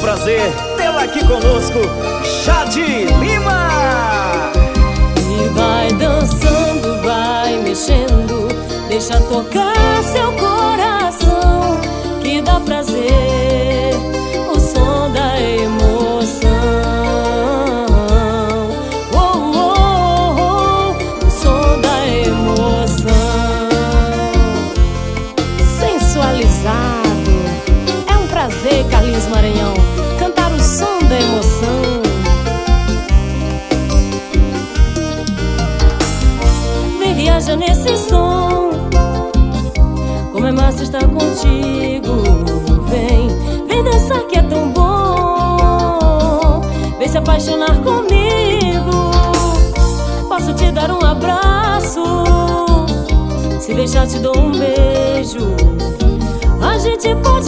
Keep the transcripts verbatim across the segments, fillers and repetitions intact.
prazer tê-la aqui conosco, Jade Lima. E vai dançando, vai mexendo, deixa tocar seu coração, que dá prazer, o som da emoção. Oh, oh, oh, o som da emoção. Sensualizado, é um prazer, Carlinhos Maranhão, cantar o som da emoção. Vem viaja nesse som, como é massa estar contigo. Vem, vem dançar que é tão bom, vem se apaixonar comigo. Posso te dar um abraço, se deixar te dou um beijo. A gente pode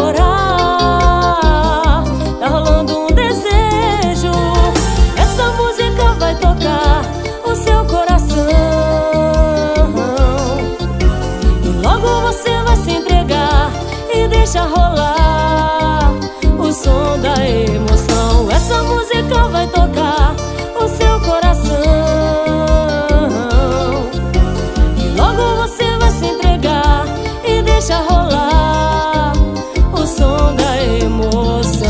namorar, tá rolando um desejo. Essa música vai tocar o seu coração, e logo você vai se entregar e deixa rolar o som da emoção. Essa música vai tocar o seu coração, e logo você vai se entregar e deixa rolar o som da emoção.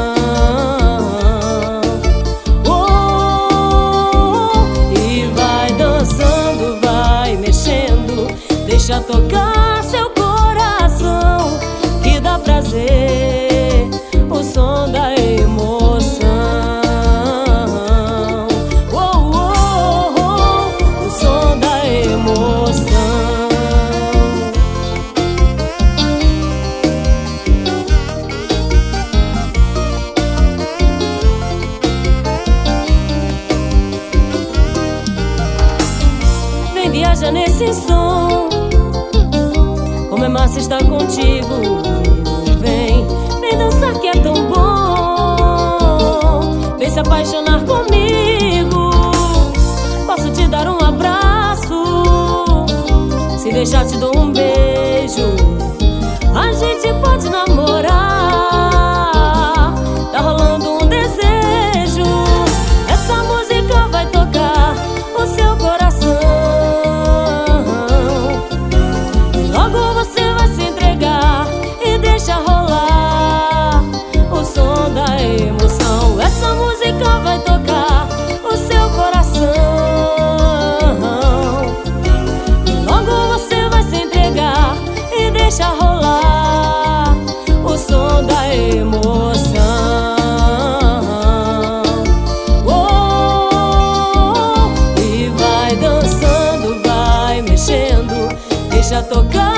Oh, e vai dançando, vai mexendo, deixa tocar seu coração, que dá prazer, o som da emoção. Oh, oh, oh, o som da emoção. Vem viaja nesse som, como é massa estar contigo. Vem, vem dançar que é tão bom, vem se apaixonar comigo. Posso te dar um abraço, se deixar te dou um beijo. A gente pode namorar, tá rolando um desejo. Essa música vai tocar o seu coração, logo você vai se entregar e deixa rolar o som da emoção. Essa música vai tocar o seu coração, logo você vai se entregar e deixa rolar o som da emoção. Oh, e vai dançando, vai mexendo, deixa tocar